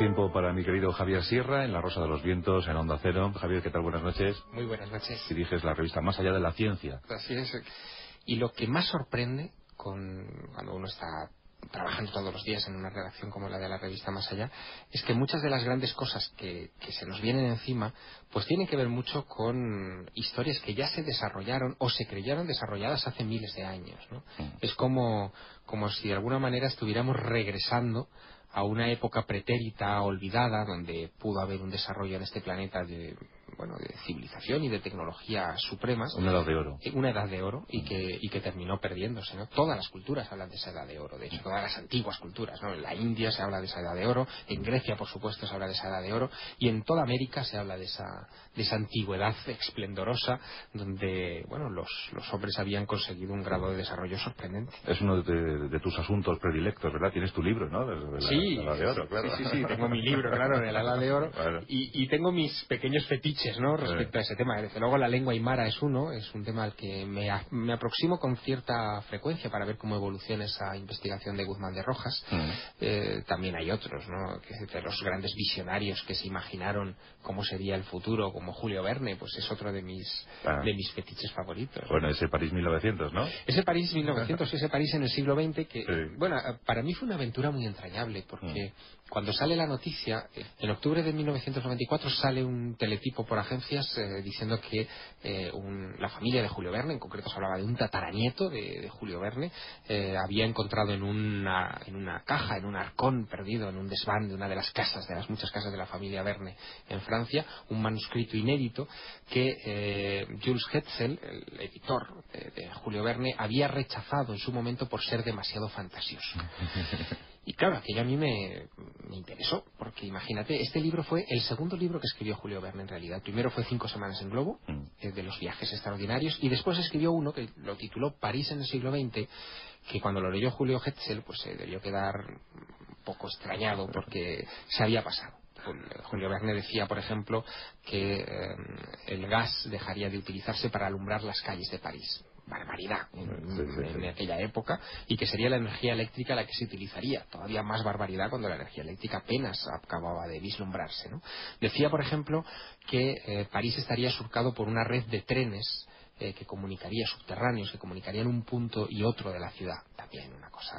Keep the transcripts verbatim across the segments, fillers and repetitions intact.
tiempo para mi querido Javier Sierra en La Rosa de los Vientos, en Onda Cero. Javier, ¿qué tal? Buenas noches. Muy buenas noches. Diriges la revista Más Allá de la Ciencia. Así es. Y lo que más sorprende con cuando uno está trabajando todos los días en una redacción como la de la revista Más Allá, es que muchas de las grandes cosas que, que se nos vienen encima, pues tienen que ver mucho con historias que ya se desarrollaron o se creyeron desarrolladas hace miles de años, ¿no? Mm. Es como, como si de alguna manera estuviéramos regresando a una época pretérita, olvidada, donde pudo haber un desarrollo en este planeta de, bueno, de civilización y de tecnología supremas. Una edad de oro. Una edad de oro y que, y que terminó perdiéndose, ¿no? Todas las culturas hablan de esa edad de oro, de hecho, todas las antiguas culturas, ¿no? En la India se habla de esa edad de oro, en Grecia, por supuesto, se habla de esa edad de oro, y en toda América se habla de esa, de esa antigüedad esplendorosa, donde, bueno, los, los hombres habían conseguido un grado de desarrollo sorprendente. Es uno de, de tus asuntos predilectos, ¿verdad? Tienes tu libro, ¿no? De, de la, sí, la edad de oro, claro. Sí, sí, sí, tengo mi libro, claro, de la edad de oro, claro. y, y tengo mis pequeños fetiches, ¿no? Respecto a ese tema. Desde luego la lengua aymara es uno, es un tema al que me, me aproximo con cierta frecuencia para ver cómo evoluciona esa investigación de Guzmán de Rojas. Mm. Eh, también hay otros, ¿no? Que de los grandes visionarios que se imaginaron cómo sería el futuro, como Julio Verne, pues es otro de mis, ah. de mis fetiches favoritos. Bueno, ese París mil novecientos, ¿no? Ese París mil novecientos, ese París en el siglo veinte, que, sí. bueno, para mí fue una aventura muy entrañable, porque mm. cuando sale la noticia, en octubre de mil novecientos noventa y cuatro sale un teletipo por agencias eh, diciendo que eh, un, la familia de Julio Verne, en concreto se hablaba de un tataranieto de, de Julio Verne, eh, había encontrado en una, en una caja, en un arcón perdido, en un desván de una de las casas, de las muchas casas de la familia Verne en Francia, un manuscrito inédito que eh, Jules Hetzel, el editor de, de Julio Verne, había rechazado en su momento por ser demasiado fantasioso. Y claro, aquello a mí me, me interesó, porque imagínate, este libro fue el segundo libro que escribió Julio Verne en realidad. El primero fue Cinco semanas en globo, eh, de los viajes extraordinarios, y después escribió uno que lo tituló París en el siglo veinte, que cuando lo leyó Julio Hetzel, pues se debió quedar un poco extrañado porque se había pasado. Julio Verne decía, por ejemplo, que eh, el gas dejaría de utilizarse para alumbrar las calles de París. Barbaridad en, sí, sí, sí. en aquella época, y que sería la energía eléctrica la que se utilizaría. Todavía más barbaridad cuando la energía eléctrica apenas acababa de vislumbrarse, ¿no? Decía, por ejemplo, que eh, París estaría surcado por una red de trenes eh, que comunicaría, subterráneos, que comunicarían un punto y otro de la ciudad. También una cosa,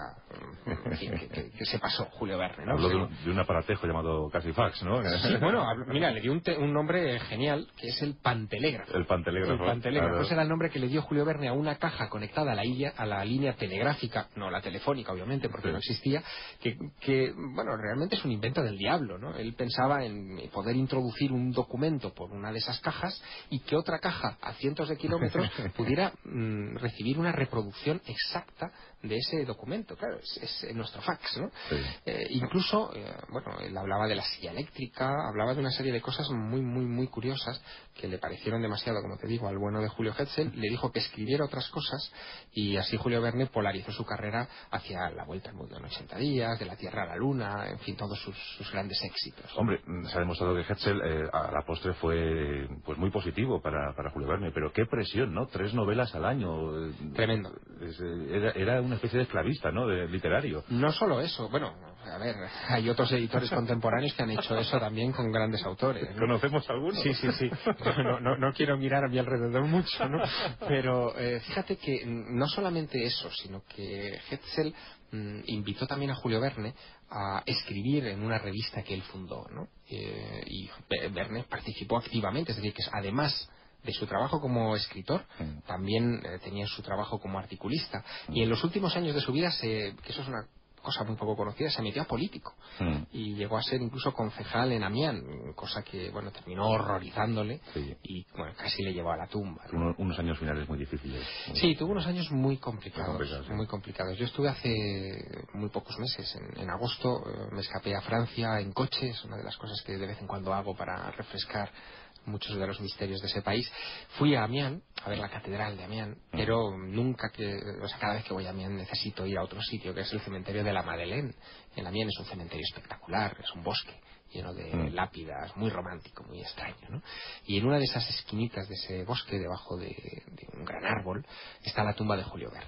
en fin, que, que, que se pasó Julio Verne, ¿no? Habló de un, de un aparatejo llamado Casifax, ¿no? Sí, bueno, mira, le dio un, te, un nombre genial, que es el pantelégrafo. El pantelégrafo. El pantelégrafo. Claro. Ese era el nombre que le dio Julio Verne a una caja conectada a la, illa, a la línea telegráfica, no la telefónica, obviamente, porque sí. no existía, que, que, bueno, realmente es un invento del diablo, ¿no? Él pensaba en poder introducir un documento por una de esas cajas y que otra caja a cientos de kilómetros pudiera mmm, recibir una reproducción exacta de ese documento. Claro, es, es nuestro fax, ¿no? Sí. Eh, incluso, eh, bueno, él hablaba de la silla eléctrica, hablaba de una serie de cosas muy, muy, muy curiosas que le parecieron demasiado, como te digo, al bueno de Julio Hetzel. Le dijo que escribiera otras cosas, y así Julio Verne polarizó su carrera hacia la vuelta al mundo en ochenta días, de la Tierra a la Luna, en fin, todos sus, sus grandes éxitos. Hombre, se ha demostrado que Hetzel eh, a la postre fue pues muy positivo para, para Julio Verne, pero qué presión, ¿no? Tres novelas al año. Tremendo. Es, era, era una especie de esclavista, ¿no? De literario. No solo eso, bueno, a ver, hay otros editores contemporáneos que han hecho eso también con grandes autores, ¿no? ¿Conocemos algunos? Sí, sí, sí. No, no, no quiero mirar a mi alrededor mucho, ¿no? Pero eh, fíjate que no solamente eso, sino que Hetzel mmm, invitó también a Julio Verne a escribir en una revista que él fundó, ¿no? Eh, y Verne participó activamente, es decir, que además de su trabajo como escritor, mm. también eh, tenía su trabajo como articulista. Mm. Y en los últimos años de su vida, se, que eso es una cosa muy poco conocida, se metió a político. Mm. Y llegó a ser incluso concejal en Amiens, cosa que, bueno, terminó horrorizándole, sí. y, bueno, casi le llevó a la tumba, ¿no? Uno, unos años finales muy difíciles. Muy sí, tuvo unos años muy complicados. Muy complicados, sí. muy complicados. Yo estuve hace muy pocos meses, en, en agosto, eh, me escapé a Francia en coche, es una de las cosas que de vez en cuando hago para refrescar muchos de los misterios de ese país. Fui a Amiens a ver la catedral de Amiens, pero nunca que, o sea, cada vez que voy a Amiens necesito ir a otro sitio, que es el cementerio de la Madeleine. En Amiens es un cementerio espectacular, es un bosque lleno de mm. lápidas, muy romántico, muy extraño, ¿no? Y en una de esas esquinitas de ese bosque, debajo de, de un gran árbol, está la tumba de Julio Verne.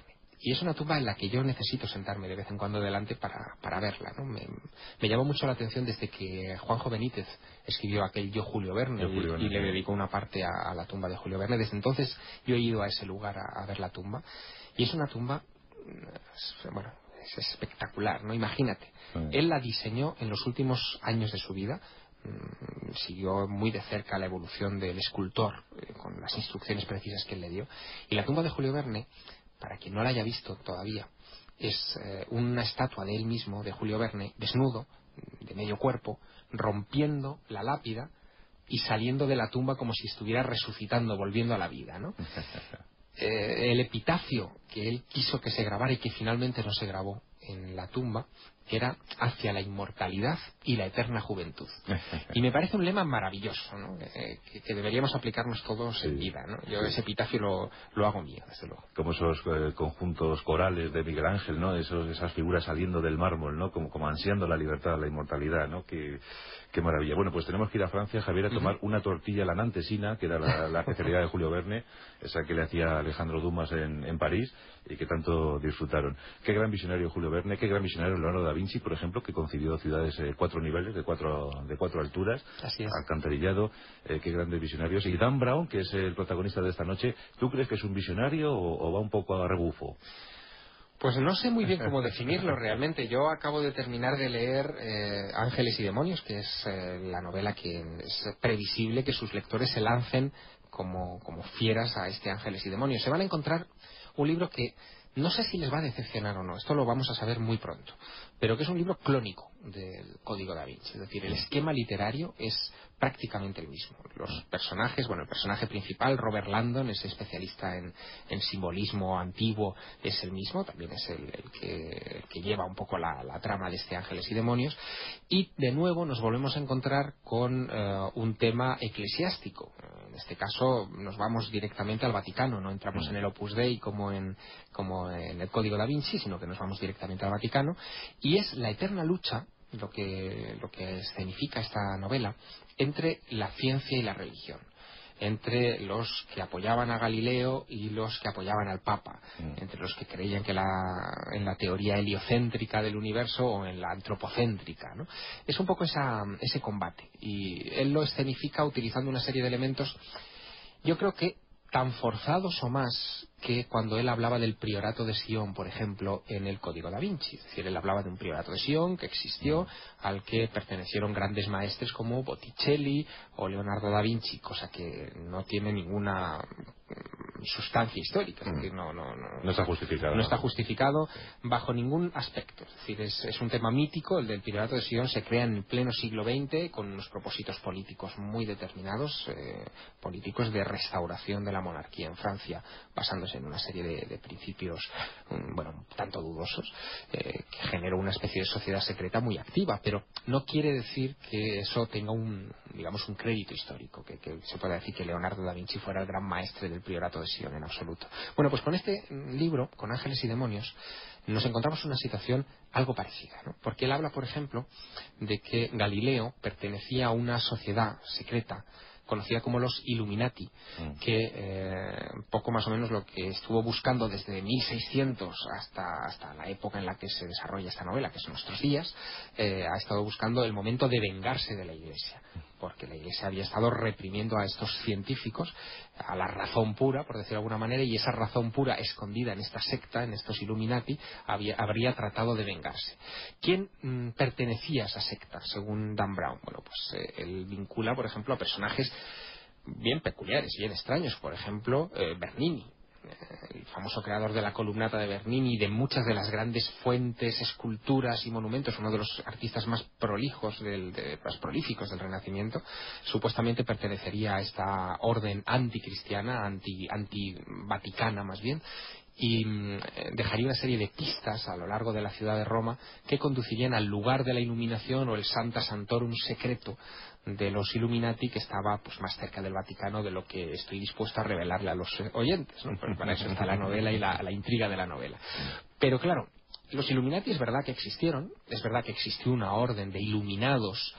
y es una tumba en la que yo necesito sentarme de vez en cuando delante para, para verla, ¿no? Me, me llamó mucho la atención desde que Juanjo Benítez escribió aquel Yo Julio Verne, Yo, Julio Verne y, y le dedicó una parte a, a la tumba de Julio Verne. Desde entonces yo he ido a ese lugar a, a ver la tumba, y es una tumba, bueno, es espectacular, ¿no? Imagínate, sí. Él la diseñó en los últimos años de su vida. Siguió muy de cerca la evolución del escultor, eh, con las instrucciones precisas que él le dio. Y la tumba de Julio Verne, para quien no la haya visto todavía, es eh, una estatua de él mismo, de Julio Verne, desnudo, de medio cuerpo, rompiendo la lápida y saliendo de la tumba como si estuviera resucitando, volviendo a la vida, ¿no? Eh, el epitafio que él quiso que se grabara y que finalmente no se grabó en la tumba era hacia la inmortalidad y la eterna juventud. Y me parece un lema maravilloso, ¿no? Eh, que, que deberíamos aplicarnos todos sí, en vida, ¿no? Yo sí. Ese epitafio lo, lo hago mío, desde luego. Como esos eh, conjuntos corales de Miguel Ángel, ¿no? Esos, esas figuras saliendo del mármol, ¿no? Como, como ansiando la libertad, la inmortalidad, ¿no? Que, qué maravilla. Bueno, pues tenemos que ir a Francia, Javier, a tomar uh-huh. una tortilla la nantesina, que era la, la especialidad de Julio Verne, esa que le hacía Alejandro Dumas en, en París, y que tanto disfrutaron. Qué gran visionario Julio Verne, qué gran visionario Leonardo da Vinci, por ejemplo, que concibió ciudades de eh, cuatro niveles, de cuatro, de cuatro alturas, alcantarillado, eh, qué grandes visionarios. Y Dan Brown, que es el protagonista de esta noche, ¿tú crees que es un visionario o, o va un poco a rebufo? Pues no sé muy bien cómo definirlo realmente. Yo acabo de terminar de leer eh, Ángeles y Demonios, que es eh, la novela que es previsible que sus lectores se lancen como, como fieras a este Ángeles y Demonios. Se van a encontrar un libro que no sé si les va a decepcionar o no, esto lo vamos a saber muy pronto, pero que es un libro clónico del Código da Vinci, es decir, el esquema literario es prácticamente el mismo. Los personajes, bueno, el personaje principal, Robert Landon, es especialista en, en simbolismo antiguo, es el mismo, también es el, el, que, el que lleva un poco la, la trama de este Ángeles y Demonios, y de nuevo nos volvemos a encontrar con uh, un tema eclesiástico. En este caso nos vamos directamente al Vaticano, no entramos en el Opus Dei como en, como en el Código da Vinci, sino que nos vamos directamente al Vaticano, y es la eterna lucha, lo que, lo que escenifica esta novela, entre la ciencia y la religión, entre los que apoyaban a Galileo y los que apoyaban al Papa, mm. entre los que creían que la, en la teoría heliocéntrica del universo o en la antropocéntrica, ¿no? Es un poco esa, ese combate, y él lo escenifica utilizando una serie de elementos, yo creo que tan forzados o más que cuando él hablaba del priorato de Sion, por ejemplo, en el Código da Vinci. Es decir, él hablaba de un priorato de Sion que existió, al que pertenecieron grandes maestres como Botticelli o Leonardo da Vinci, cosa que no tiene ninguna sustancia histórica, es decir, no, no, no, no está justificado. No está justificado bajo ningún aspecto. Es decir, es, es un tema mítico, el del priorato de Sion se crea en el pleno siglo veinte con unos propósitos políticos muy determinados, eh, políticos de restauración de la monarquía en Francia, basándose en una serie de, de principios, um, bueno, un tanto dudosos, eh, que generó una especie de sociedad secreta muy activa, pero no quiere decir que eso tenga un, digamos, un crédito histórico, que, que se pueda decir que Leonardo da Vinci fuera el gran maestre del priorato de Sion en absoluto. Bueno, pues con este libro, con Ángeles y Demonios, nos encontramos en una situación algo parecida, ¿no? Porque él habla, por ejemplo, de que Galileo pertenecía a una sociedad secreta conocida como los Illuminati, mm. que eh, poco más o menos lo que estuvo buscando desde mil seiscientos hasta, hasta la época en la que se desarrolla esta novela, que son nuestros días, eh, ha estado buscando el momento de vengarse de la Iglesia, porque la Iglesia había estado reprimiendo a estos científicos a la razón pura, por decirlo de alguna manera, y esa razón pura escondida en esta secta, en estos Illuminati, había, habría tratado de vengarse. ¿Quién mmm, pertenecía a esa secta, según Dan Brown? Bueno, pues eh, él vincula, por ejemplo, a personajes bien peculiares, bien extraños, por ejemplo, eh, Bernini, el famoso creador de la columnata de Bernini y de muchas de las grandes fuentes, esculturas y monumentos, uno de los artistas más prolijos, del, de, más prolíficos del Renacimiento, supuestamente pertenecería a esta orden anticristiana, anti, anti-vaticana más bien, y mmm, dejaría una serie de pistas a lo largo de la ciudad de Roma que conducirían al lugar de la iluminación o el Sancta Sanctorum secreto de los Illuminati, que estaba pues más cerca del Vaticano de lo que estoy dispuesto a revelarle a los oyentes, ¿no? Pues para eso está la novela y la, la intriga de la novela. Pero claro, los Illuminati es verdad que existieron, es verdad que existió una orden de iluminados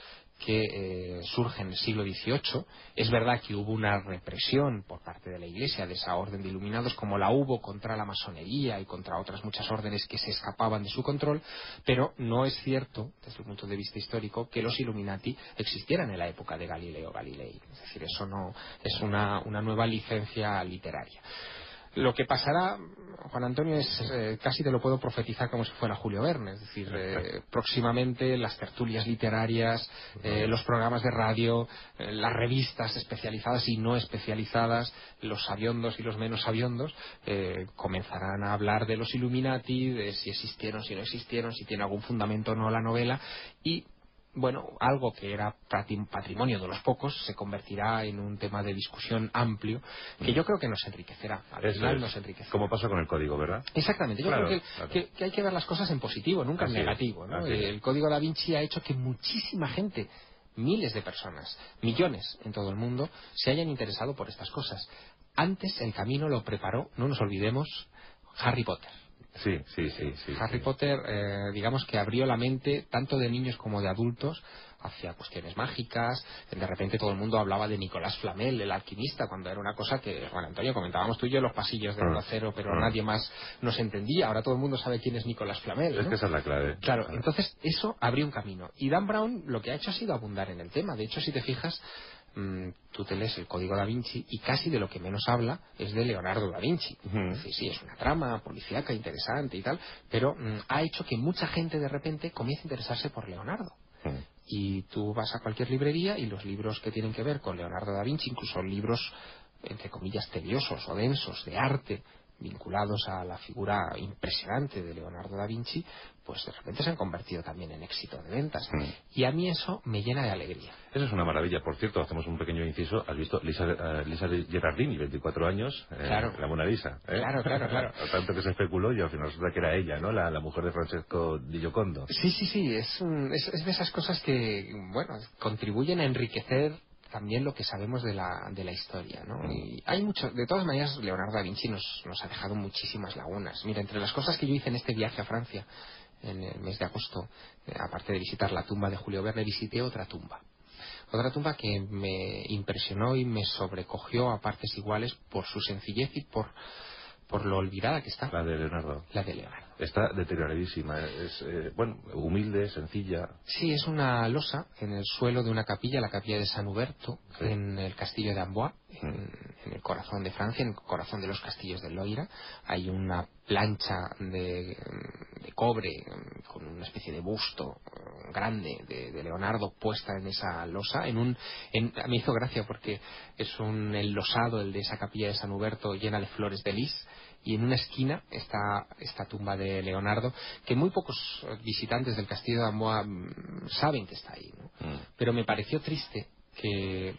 que eh, surge en el siglo dieciocho. Es verdad que hubo una represión por parte de la Iglesia de esa orden de iluminados, como la hubo contra la masonería y contra otras muchas órdenes que se escapaban de su control, pero no es cierto, desde el punto de vista histórico, que los Illuminati existieran en la época de Galileo Galilei. Es decir, eso no es una, una nueva licencia literaria. Lo que pasará, Juan Antonio, es eh, casi te lo puedo profetizar como si fuera Julio Verne. Es decir, eh, próximamente las tertulias literarias, eh, los programas de radio, eh, las revistas especializadas y no especializadas, los sabiondos y los menos sabiondos, eh, comenzarán a hablar de los Illuminati, de si existieron, si no existieron, si tiene algún fundamento o no la novela, y bueno, algo que era patrimonio de los pocos se convertirá en un tema de discusión amplio que yo creo que nos enriquecerá. Al Eso final es. nos enriquecerá. Como pasa con el código, ¿verdad? Exactamente. Yo Claro, creo que, claro. que, que hay que ver las cosas en positivo, nunca Así en negativo, ¿no? es, El Código Da Vinci ha hecho que muchísima gente, miles de personas, millones en todo el mundo, se hayan interesado por estas cosas. Antes el camino lo preparó, no nos olvidemos, Harry Potter. Sí, sí, sí, sí. Harry sí. Potter, eh, digamos que abrió la mente tanto de niños como de adultos hacia cuestiones mágicas. De repente todo el mundo hablaba de Nicolás Flamel, el alquimista, cuando era una cosa que, Juan Antonio, comentábamos tú y yo en los pasillos de Onda Cero, pero Ah. nadie más nos entendía. Ahora todo el mundo sabe quién es Nicolás Flamel, ¿no? Es que esa es la clave. Claro, Ah. entonces eso abrió un camino. Y Dan Brown lo que ha hecho ha sido abundar en el tema. De hecho, si te fijas, mmm, tú te lees el Código Da Vinci y casi de lo que menos habla es de Leonardo Da Vinci. Uh-huh. Es decir, sí, es una trama policíaca interesante y tal, pero mmm, ha hecho que mucha gente de repente comience a interesarse por Leonardo. Uh-huh. Y tú vas a cualquier librería y los libros que tienen que ver con Leonardo da Vinci, incluso libros, entre comillas, tediosos o densos de arte, vinculados a la figura impresionante de Leonardo da Vinci, pues de repente se han convertido también en éxito de ventas. Mm. Y a mí eso me llena de alegría. Eso es una maravilla. Por cierto, hacemos un pequeño inciso. ¿Has visto Lisa, uh, Lisa Gerardini, veinticuatro años, eh, Claro. la Mona Lisa? ¿eh? Claro, claro, claro. Tanto que se especuló y al final resulta que era ella, ¿no? La, la mujer de Francesco Di Giocondo. Sí, sí, sí. Es, un, es, es de esas cosas que, bueno, contribuyen a enriquecer también lo que sabemos de la, de la historia, ¿no? Mm. Y hay mucho, de todas maneras, Leonardo da Vinci nos, nos ha dejado muchísimas lagunas. Mira, entre las cosas que yo hice en este viaje a Francia, en el mes de agosto, eh, aparte de visitar la tumba de Julio Verne, visité otra tumba. Otra tumba que me impresionó y me sobrecogió a partes iguales por su sencillez y por, por lo olvidada que está. La de Leonardo. La de Leonardo. Está deterioradísima. Es, eh, bueno, humilde, sencilla. Sí, es una losa en el suelo de una capilla, la capilla de San Huberto, sí. En el castillo de Amboise, en, mm. en el corazón de Francia, en el corazón de los castillos del Loira. Hay una plancha de, de cobre con una especie de busto grande de, de Leonardo puesta en esa losa. En un, en, me hizo gracia porque es un enlosado, el de esa capilla de San Huberto, llena de flores de lis. Y en una esquina está esta tumba de Leonardo, que muy pocos visitantes del castillo de Amboise saben que está ahí, ¿no? Mm. Pero me pareció triste que,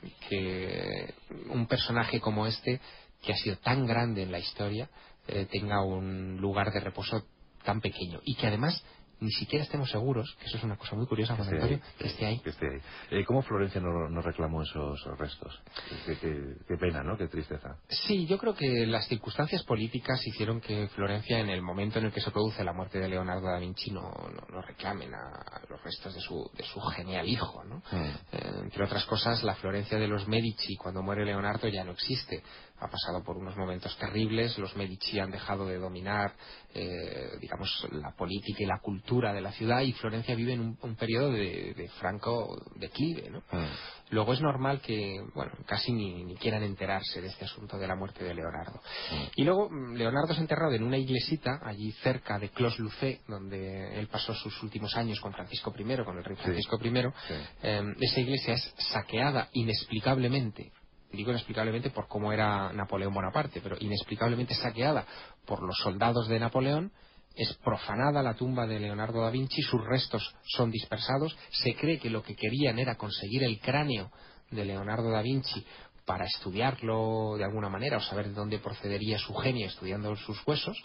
que un personaje como este, que ha sido tan grande en la historia, eh, tenga un lugar de reposo tan pequeño. Y que además ni siquiera estemos seguros, que eso es una cosa muy curiosa, Juan Antonio, que, que esté ahí. Que esté ahí. Eh, ¿Cómo Florencia no, no reclamó esos restos? Qué, qué, qué pena, ¿no? Qué tristeza. Sí, yo creo que las circunstancias políticas hicieron que Florencia, en el momento en el que se produce la muerte de Leonardo da Vinci, no, no, no reclamen a los restos de su, de su genial hijo, ¿no? Mm. Eh, entre otras cosas, la Florencia de los Medici, cuando muere Leonardo, ya no existe. Ha pasado por unos momentos terribles, los Medici han dejado de dominar, eh, digamos, la política y la cultura de la ciudad, y Florencia vive en un, un periodo de, de franco declive, ¿no? Mm. Luego es normal que, bueno, casi ni, ni quieran enterarse de este asunto de la muerte de Leonardo. Mm. Y luego Leonardo es enterrado en una iglesita, allí cerca de Clos-Lucé, donde él pasó sus últimos años con Francisco primero, con el rey Francisco sí. primero. Sí. Eh, esa iglesia es saqueada inexplicablemente. Digo inexplicablemente por cómo era Napoleón Bonaparte, pero inexplicablemente saqueada por los soldados de Napoleón. Es profanada la tumba de Leonardo da Vinci, sus restos son dispersados. Se cree que lo que querían era conseguir el cráneo de Leonardo da Vinci para estudiarlo de alguna manera o saber de dónde procedería su genio estudiando sus huesos.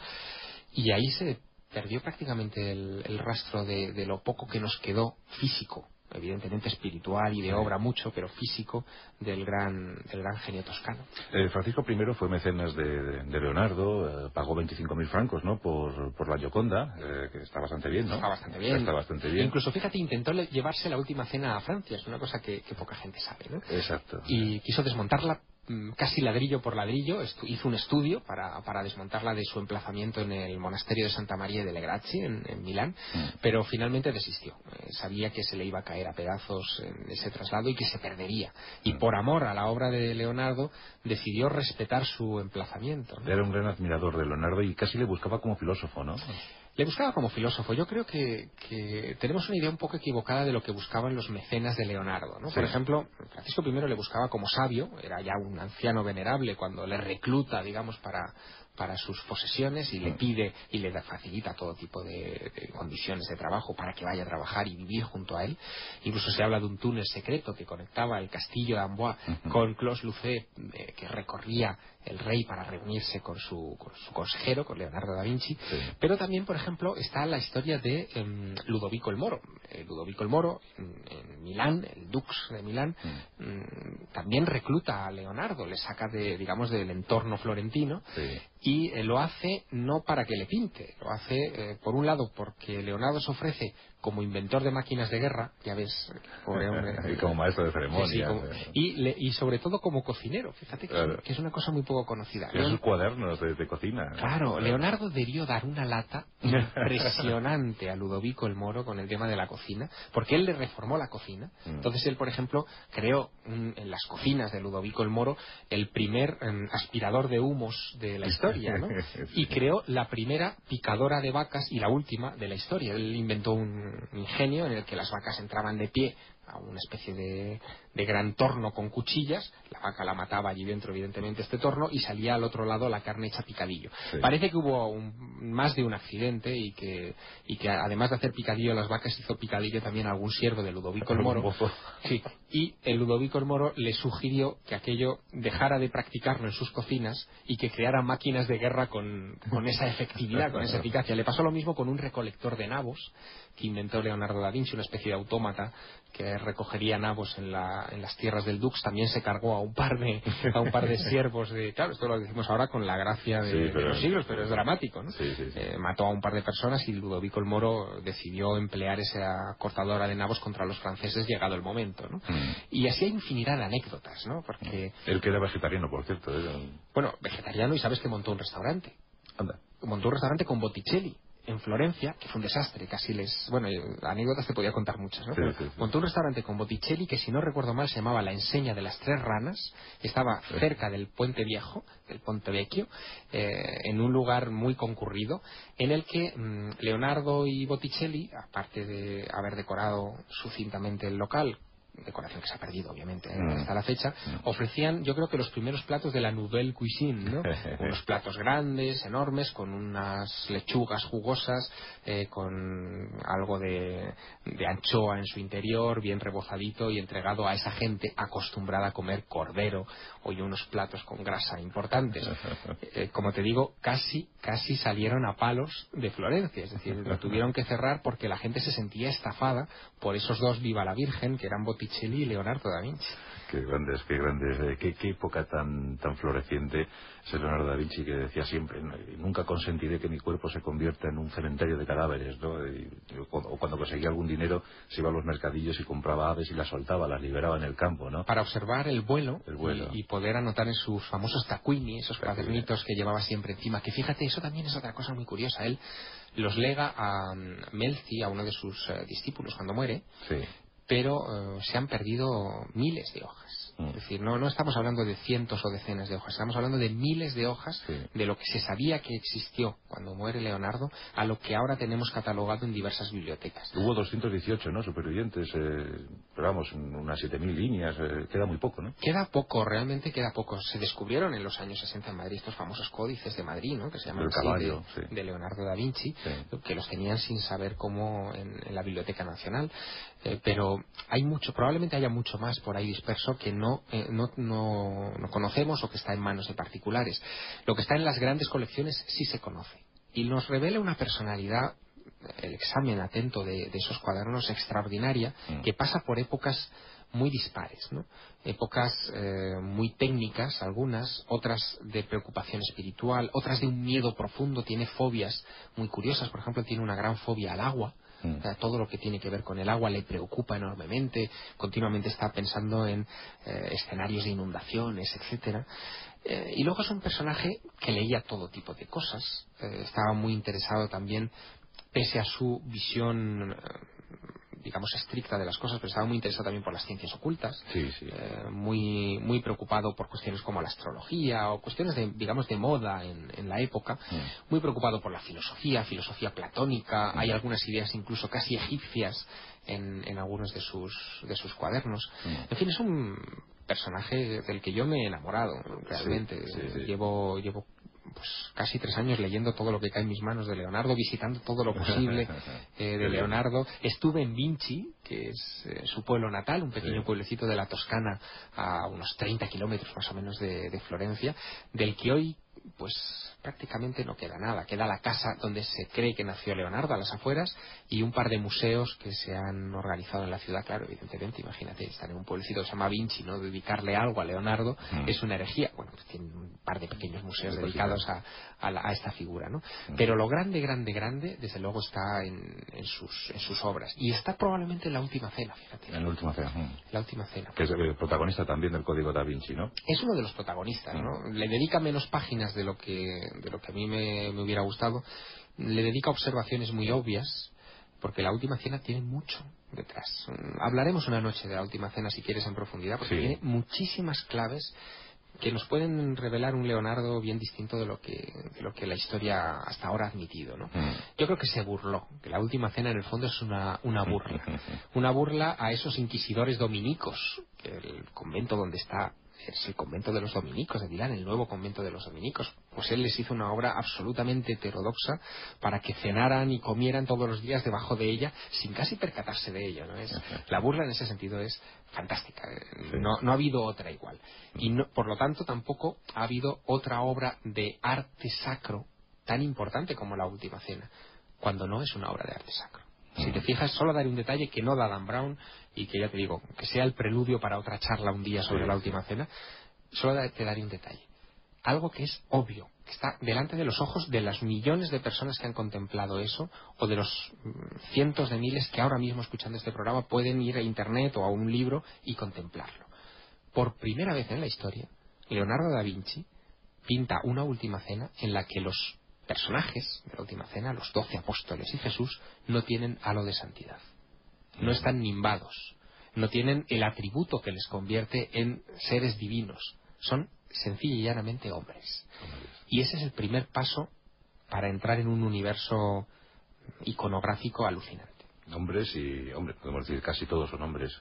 Y ahí se perdió prácticamente el, el rastro de, de lo poco que nos quedó físico evidentemente espiritual y de obra mucho, pero físico, del gran del gran genio toscano. Eh, Francisco I fue mecenas de, de, de Leonardo, eh, pagó veinticinco mil francos, ¿no?, por, por la Gioconda, eh, que está bastante bien, ¿no? Está bastante bien. Está bastante bien. Incluso, fíjate, intentó llevarse la última cena a Francia, es una cosa que, que poca gente sabe, ¿no? Exacto. Y quiso desmontarla casi ladrillo por ladrillo, hizo un estudio para, para desmontarla de su emplazamiento en el monasterio de Santa María delle Grazie en, en Milán, mm. pero finalmente desistió. Eh, sabía que se le iba a caer a pedazos en ese traslado y que se perdería. Y mm. por amor a la obra de Leonardo decidió respetar su emplazamiento, ¿no? Era un gran admirador de Leonardo y casi le buscaba como filósofo, ¿no? Le buscaba como filósofo. Yo creo que, que tenemos una idea un poco equivocada de lo que buscaban los mecenas de Leonardo, ¿no? Sí. Por ejemplo, Francisco I le buscaba como sabio, era ya un anciano venerable cuando le recluta, digamos, para, para sus posesiones y le pide y le facilita todo tipo de, de condiciones de trabajo para que vaya a trabajar y vivir junto a él. Incluso se habla de un túnel secreto que conectaba el castillo de Amboise uh-huh. con Clos-Lucé, eh, que recorría el rey para reunirse con su, con su consejero, con Leonardo da Vinci. Sí. Pero también, por ejemplo, está la historia de um, Ludovico el Moro. Eh, Ludovico el Moro, en, en Milán, el dux de Milán, mm. um, también recluta a Leonardo, le saca de, digamos, del entorno florentino. Sí. Y eh, lo hace no para que le pinte, lo hace, eh, por un lado, porque Leonardo se ofrece como inventor de máquinas de guerra, ya ves, pobre hombre. Y como maestro de ceremonias. Sí, sí, como, y, le, y sobre todo como cocinero, fíjate que, claro. es, que es una cosa muy poco conocida. Y esos cuadernos de, de cocina. Claro, Leonardo debió dar una lata impresionante a Ludovico el Moro con el tema de la cocina, porque él le reformó la cocina. Mm. Entonces él, por ejemplo, creó mm, en las cocinas de Ludovico el Moro el primer mm, aspirador de humos de la historia, ¿no? Y creó la primera picadora de vacas y la última de la historia. Él inventó un ingenio en el que las vacas entraban de pie a una especie de, de gran torno con cuchillas, la vaca la mataba allí dentro, evidentemente, este torno, y salía al otro lado la carne hecha picadillo. Sí. Parece que hubo un, más de un accidente y que, y que además de hacer picadillo a las vacas hizo picadillo también a algún siervo de Ludovico el Moro. Sí, y el Ludovico el Moro le sugirió que aquello dejara de practicarlo en sus cocinas y que creara máquinas de guerra con, con esa efectividad, con esa eficacia. Le pasó lo mismo con un recolector de nabos que inventó Leonardo da Vinci, una especie de autómata que recogería nabos en, la, en las tierras del Dux. También se cargó a un par de a un par de siervos de, claro, esto lo decimos ahora con la gracia de, sí, pero, de los siglos, pero es dramático, ¿no? Sí, sí, sí. Eh, mató a un par de personas y Ludovico el Moro decidió emplear esa cortadora de nabos contra los franceses llegado el momento, ¿no? Mm. Y así hay infinidad de anécdotas, ¿no? Porque él que era vegetariano, por cierto. Era... Bueno, vegetariano, y sabes que montó un restaurante. Anda. Montó un restaurante con Botticelli en Florencia, que fue un desastre, casi les... Bueno, anécdotas te podía contar muchas, ¿no? Sí, Pero sí, sí. Montó un restaurante con Botticelli que, si no recuerdo mal, se llamaba La Enseña de las Tres Ranas, estaba sí. cerca del Puente Viejo, del Ponte Vecchio, eh, en un lugar muy concurrido, en el que mmm, Leonardo y Botticelli, aparte de haber decorado sucintamente el local, decoración que se ha perdido, obviamente, ¿eh? mm. hasta la fecha, mm. ofrecían, yo creo que los primeros platos de la Nouvelle Cuisine, ¿no? Unos platos grandes, enormes, con unas lechugas jugosas, eh, con algo de, de anchoa en su interior, bien rebozadito y entregado a esa gente acostumbrada a comer cordero, o unos platos con grasa importantes. Eh, como te digo, casi, casi salieron a palos de Florencia, es decir, lo tuvieron que cerrar porque la gente se sentía estafada por esos dos Viva la Virgen, que eran Botticelli y Leonardo da Vinci. Qué grandes, qué grandes, eh, qué, qué época tan tan floreciente es Leonardo da Vinci, que decía siempre, ¿no? Nunca consentiré que mi cuerpo se convierta en un cementerio de cadáveres, ¿no? Y, o cuando conseguía algún dinero se iba a los mercadillos y compraba aves y las soltaba, las liberaba en el campo, ¿no? Para observar el vuelo, el vuelo. Y, y poder anotar en sus famosos taccuini, esos cuadernitos que llevaba siempre encima, que fíjate, eso también es otra cosa muy curiosa. Él los lega a Melzi, a uno de sus uh, discípulos, cuando muere. Sí. Pero uh, se han perdido miles de hojas. Mm. Es decir, no, no estamos hablando de cientos o decenas de hojas, estamos hablando de miles de hojas, sí. de lo que se sabía que existió cuando muere Leonardo a lo que ahora tenemos catalogado en diversas bibliotecas. Hubo doscientos dieciocho, ¿no?, supervivientes, eh, pero vamos, unas siete mil líneas, eh, queda muy poco, ¿no? Queda poco, realmente queda poco. Se descubrieron en los años sesenta en Madrid estos famosos códices de Madrid, ¿no?, que se llaman así, caballo, de, sí. de Leonardo da Vinci, sí. que los tenían sin saber cómo en, en la Biblioteca Nacional. Eh, pero hay mucho, probablemente haya mucho más por ahí disperso que no, eh, no, no, no conocemos o que está en manos de particulares. Lo que está en las grandes colecciones sí se conoce y nos revela una personalidad el examen atento de, de esos cuadernos extraordinaria, mm. que pasa por épocas muy dispares, ¿no? Épocas eh, muy técnicas, algunas, otras de preocupación espiritual, otras de un miedo profundo, tiene fobias muy curiosas, por ejemplo, tiene una gran fobia al agua. Mm. O sea, todo lo que tiene que ver con el agua le preocupa enormemente, continuamente está pensando en eh, escenarios de inundaciones, etcétera. Eh, y luego es un personaje que leía todo tipo de cosas, eh, estaba muy interesado también, pese a su visión, digamos, estricta de las cosas, pero estaba muy interesado también por las ciencias ocultas, sí, sí. Eh, muy muy preocupado por cuestiones como la astrología o cuestiones, de, digamos, de moda en, en la época, mm. muy preocupado por la filosofía, filosofía platónica, mm. hay algunas ideas incluso casi egipcias en, en algunos de sus, de sus cuadernos. Mm. En fin, es un personaje del que yo me he enamorado, realmente. Sí, sí, sí. Llevo, llevo pues casi tres años leyendo todo lo que cae en mis manos de Leonardo, visitando todo lo posible eh, de Leonardo. Estuve en Vinci, que es eh, su pueblo natal, un pequeño sí. pueblecito de la Toscana, a unos treinta kilómetros más o menos de, de Florencia, del que hoy pues prácticamente no queda nada. Queda la casa donde se cree que nació Leonardo, a las afueras, y un par de museos que se han organizado en la ciudad. Claro, evidentemente, imagínate, estar en un pueblecito que se llama Vinci, no dedicarle algo a Leonardo mm. es una herejía. Bueno, pues tiene un par de pequeños museos sí, dedicados a, a, la, a esta figura, ¿no? Mm. Pero lo grande, grande, grande, desde luego está en, en, sus, en sus obras. Y está probablemente en La Última Cena, fíjate. En La Última Cena. Mm. La Última Cena. Que es el protagonista también del Código Da Vinci, ¿no? Es uno de los protagonistas, mm. ¿no? Le dedica menos páginas de lo que de lo que a mí me, me hubiera gustado, le dedica observaciones muy obvias, porque La Última Cena tiene mucho detrás. Hablaremos una noche de La Última Cena si quieres en profundidad, porque sí. tiene muchísimas claves que nos pueden revelar un Leonardo bien distinto de lo que de lo que la historia hasta ahora ha admitido, ¿no? Mm. Yo creo que se burló, que La Última Cena en el fondo es una, una burla, una burla a esos inquisidores dominicos, que el convento donde está es el convento de los dominicos de Milán, el nuevo convento de los dominicos. Pues él les hizo una obra absolutamente heterodoxa para que cenaran y comieran todos los días debajo de ella sin casi percatarse de ello, ¿no? Es, la burla en ese sentido es fantástica. Sí. No, no ha habido otra igual. Y no, por lo tanto tampoco ha habido otra obra de arte sacro tan importante como La Última Cena, cuando no es una obra de arte sacro. Si te fijas, solo daré un detalle que no da Dan Brown y que ya te digo, que sea el preludio para otra charla un día sobre sí, La Última sí. Cena, solo te daré un detalle. Algo que es obvio, que está delante de los ojos de las millones de personas que han contemplado eso, o de los cientos de miles que ahora mismo escuchando este programa pueden ir a internet o a un libro y contemplarlo. Por primera vez en la historia, Leonardo da Vinci pinta una Última Cena en la que los personajes de La Última Cena, los doce apóstoles y Jesús, no tienen halo de santidad. No están nimbados. No tienen el atributo que les convierte en seres divinos. Son sencilla y llanamente hombres. Y ese es el primer paso para entrar en un universo iconográfico alucinante. Hombres y, hombre, podemos decir casi todos son hombres.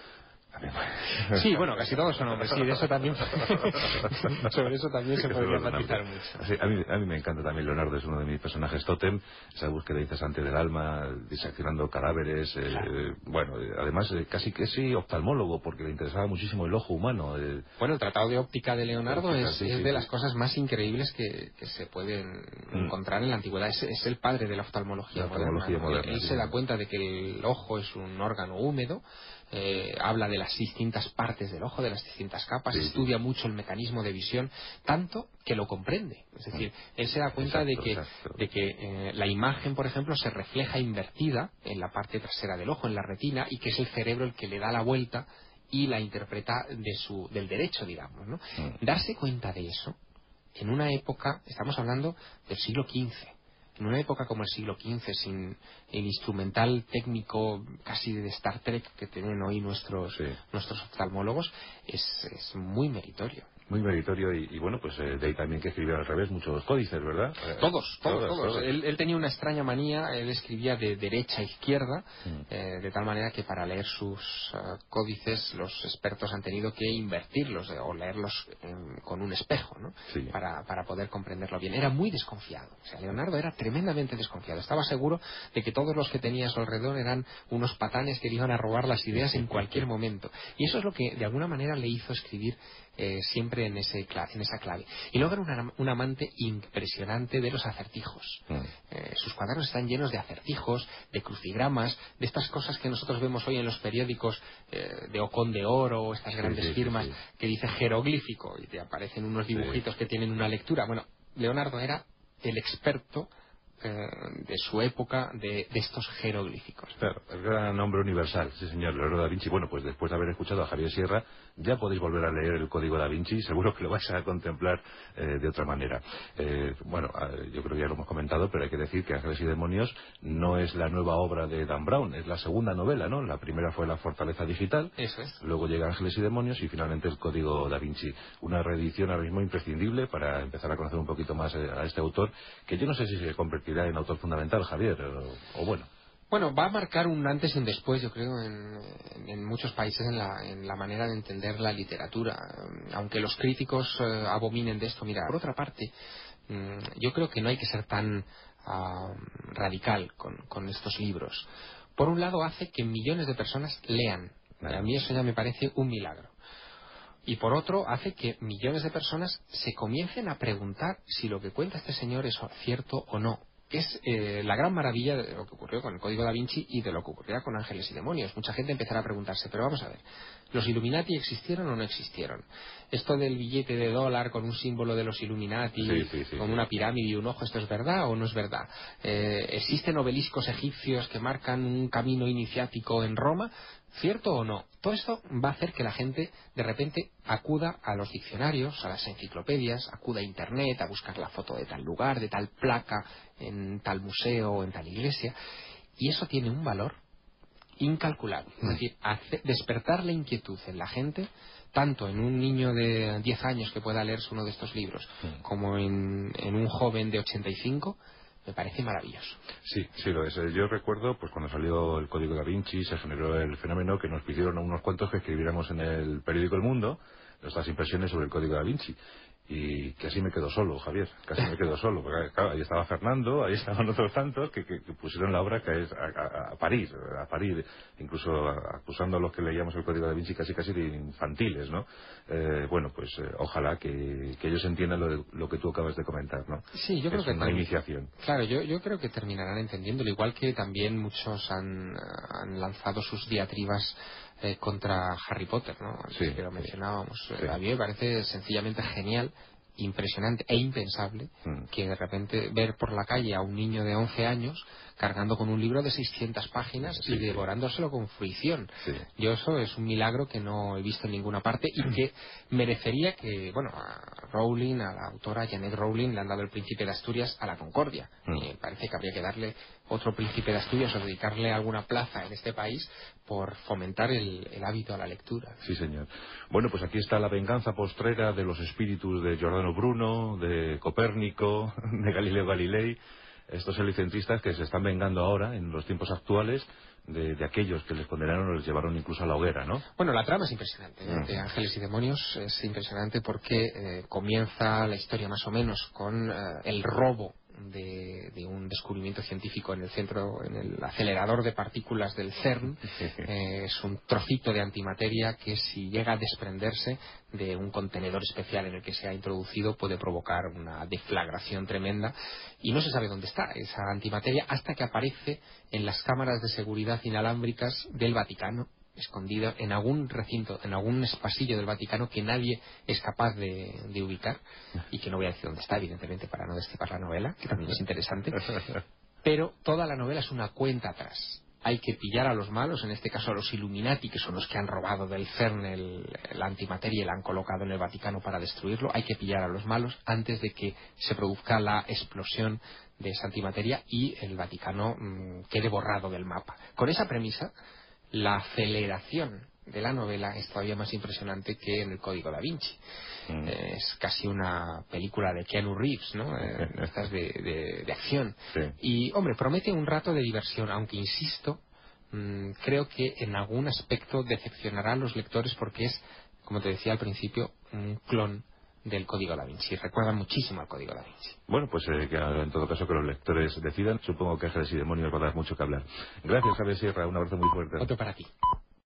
Sí, bueno, casi todos son hombres, sí, de eso también sobre eso también se podría matizar mucho. Sí, a, mí, a mí me encanta también Leonardo, es uno de mis personajes tótem, esa búsqueda incesante del alma, diseccionando cadáveres, eh, claro. bueno, además eh, casi que sí oftalmólogo, porque le interesaba muchísimo el ojo humano. Eh. Bueno, el Tratado de Óptica de Leonardo óptica, es, sí, es sí, de sí. las cosas más increíbles que, que se pueden mm. encontrar en la antigüedad, es, es el padre de la oftalmología, la oftalmología moderna. moderna. Él sí, se da cuenta de que el ojo es un órgano húmedo, Eh, habla de las distintas partes del ojo, de las distintas capas, sí, estudia sí. mucho el mecanismo de visión, tanto que lo comprende. Es decir, él se da cuenta exacto, de que, de que eh, la imagen, por ejemplo, se refleja invertida en la parte trasera del ojo, en la retina, y que es el cerebro el que le da la vuelta y la interpreta de su, del derecho, digamos, ¿no? Mm. Darse cuenta de eso, en una época, estamos hablando del siglo quince, en una época como el siglo quince, sin el instrumental técnico casi de Star Trek que tienen hoy nuestros, sí. nuestros oftalmólogos, es, es muy meritorio. Muy meritorio y, y bueno, pues eh, de ahí también que escribió al revés muchos códices, ¿verdad? Todos, todos, todos. todos. todos. Él, él tenía una extraña manía, él escribía de derecha a izquierda, mm. eh, de tal manera que para leer sus uh, códices los expertos han tenido que invertirlos eh, o leerlos en, con un espejo, ¿no? Sí. Para, para poder comprenderlo bien. Era muy desconfiado. O sea, Leonardo era tremendamente desconfiado. Estaba seguro de que todos los que tenía a su alrededor eran unos patanes que le iban a robar las ideas en cualquier momento. Y eso es lo que de alguna manera le hizo escribir eh, siempre en, ese, en esa clave. Y luego era una, un amante impresionante de los acertijos. Mm. Eh, sus cuadernos están llenos de acertijos, de crucigramas, de estas cosas que nosotros vemos hoy en los periódicos eh, de Ocón de Oro, estas grandes sí, sí, firmas, sí, sí. que dice jeroglífico y te aparecen unos dibujitos sí. que tienen una lectura. Bueno, Leonardo era el experto de su época de, de estos jeroglíficos. Claro, el gran hombre universal, sí señor, Leonardo da Vinci. Bueno, pues después de haber escuchado a Javier Sierra, ya podéis volver a leer el Código da Vinci, seguro que lo vais a contemplar eh, de otra manera. Eh, bueno, eh, yo creo que ya lo hemos comentado, pero hay que decir que Ángeles y Demonios no es la nueva obra de Dan Brown, es la segunda novela, ¿no? La primera fue La Fortaleza Digital, eso es. Luego llega Ángeles y Demonios y finalmente el Código da Vinci. Una reedición ahora mismo imprescindible para empezar a conocer un poquito más a este autor, que yo no sé si se convertirá en autor fundamental, Javier, o, o bueno. Bueno, va a marcar un antes y un después, yo creo, en, en muchos países en la, en la manera de entender la literatura. Aunque los críticos eh, abominen de esto, mira, por otra parte, mmm, yo creo que no hay que ser tan uh, radical con, con estos libros. Por un lado, hace que millones de personas lean. A mí eso ya me parece un milagro. Y por otro, hace que millones de personas se comiencen a preguntar si lo que cuenta este señor es cierto o no. Es eh, la gran maravilla de lo que ocurrió con el Código da Vinci y de lo que ocurrirá con Ángeles y Demonios. Mucha gente empezará a preguntarse, pero vamos a ver, ¿los Illuminati existieron o no existieron? Esto del billete de dólar con un símbolo de los Illuminati, sí, sí, sí, con sí. una pirámide y un ojo, ¿esto es verdad o no es verdad? Eh, ¿Existen obeliscos egipcios que marcan un camino iniciático en Roma? ¿Cierto o no? Todo esto va a hacer que la gente de repente acuda a los diccionarios, a las enciclopedias, acuda a internet a buscar la foto de tal lugar, de tal placa, en tal museo o en tal iglesia. Y eso tiene un valor incalculable. Es decir, hace, despertar la inquietud en la gente, tanto en un niño de diez años que pueda leerse uno de estos libros, como en, en un joven de ochenta y cinco, me parece maravilloso. Sí, sí lo es. Yo recuerdo, pues cuando salió el Código da Vinci, se generó el fenómeno que nos pidieron a unos cuantos que escribiéramos en el periódico El Mundo nuestras impresiones sobre el Código da Vinci. Y casi me quedo solo, Javier, casi me quedo solo, porque claro, ahí estaba Fernando, ahí estaban otros tantos que, que, que pusieron la obra que es a, a, a parir, a parir, incluso acusando a los que leíamos el Código da Vinci casi casi de infantiles, ¿no? Eh, bueno, pues eh, ojalá que, que ellos entiendan lo, de, lo que tú acabas de comentar, ¿no? Sí, yo creo es que una iniciación. Claro, yo, yo creo que terminarán entendiéndolo, igual que también muchos han, han lanzado sus diatribas Eh, contra Harry Potter, ¿no? Antes sí, que lo mencionábamos. Sí. A mí me parece sencillamente genial, impresionante e impensable mm. que de repente ver por la calle a un niño de once años cargando con un libro de seiscientas páginas sí, y devorándoselo sí. con fruición. Sí. Yo eso es un milagro que no he visto en ninguna parte y que merecería que, bueno, a Rowling, a la autora Janet Rowling, le han dado el Príncipe de Asturias a la Concordia. Mm. Me parece que habría que darle otro Príncipe de Asturias o dedicarle alguna plaza en este país por fomentar el, el hábito a la lectura. Sí, señor. Bueno, pues aquí está la venganza postrera de los espíritus de Giordano Bruno, de Copérnico, de Galileo Galilei, estos helicentristas que se están vengando ahora, en los tiempos actuales, de, de aquellos que les condenaron o les llevaron incluso a la hoguera, ¿no? Bueno, la trama es impresionante, ¿eh? Uh-huh. De Ángeles y Demonios es impresionante porque eh, comienza la historia más o menos con eh, el robo De, de un descubrimiento científico en el centro, en el acelerador de partículas del CERN. Eh, es un trocito de antimateria que, si llega a desprenderse de un contenedor especial en el que se ha introducido, puede provocar una deflagración tremenda y no se sabe dónde está esa antimateria hasta que aparece en las cámaras de seguridad inalámbricas del Vaticano, escondido en algún recinto, en algún pasillo del Vaticano que nadie es capaz de, de ubicar, y que no voy a decir dónde está, evidentemente, para no destripar la novela, que también es interesante, pero toda la novela es una cuenta atrás. Hay que pillar a los malos, en este caso a los Illuminati, que son los que han robado del CERN el, la antimateria y la han colocado en el Vaticano para destruirlo. Hay que pillar a los malos antes de que se produzca la explosión de esa antimateria y el Vaticano mmm, quede borrado del mapa. Con esa premisa, la aceleración de la novela es todavía más impresionante que en el Código da Vinci. Mm. Eh, es casi una película de Keanu Reeves, ¿no? Eh, estas de, de, de acción. Sí. Y, hombre, promete un rato de diversión, aunque, insisto, mmm, creo que en algún aspecto decepcionará a los lectores porque es, como te decía al principio, un clon del Código da Vinci. Recuerda muchísimo al Código da Vinci. Bueno, pues eh, que en todo caso que los lectores decidan. Supongo que Ángeles y Demonios va a dar mucho que hablar. Gracias, Javier Sierra. Un abrazo muy fuerte. Otro para ti.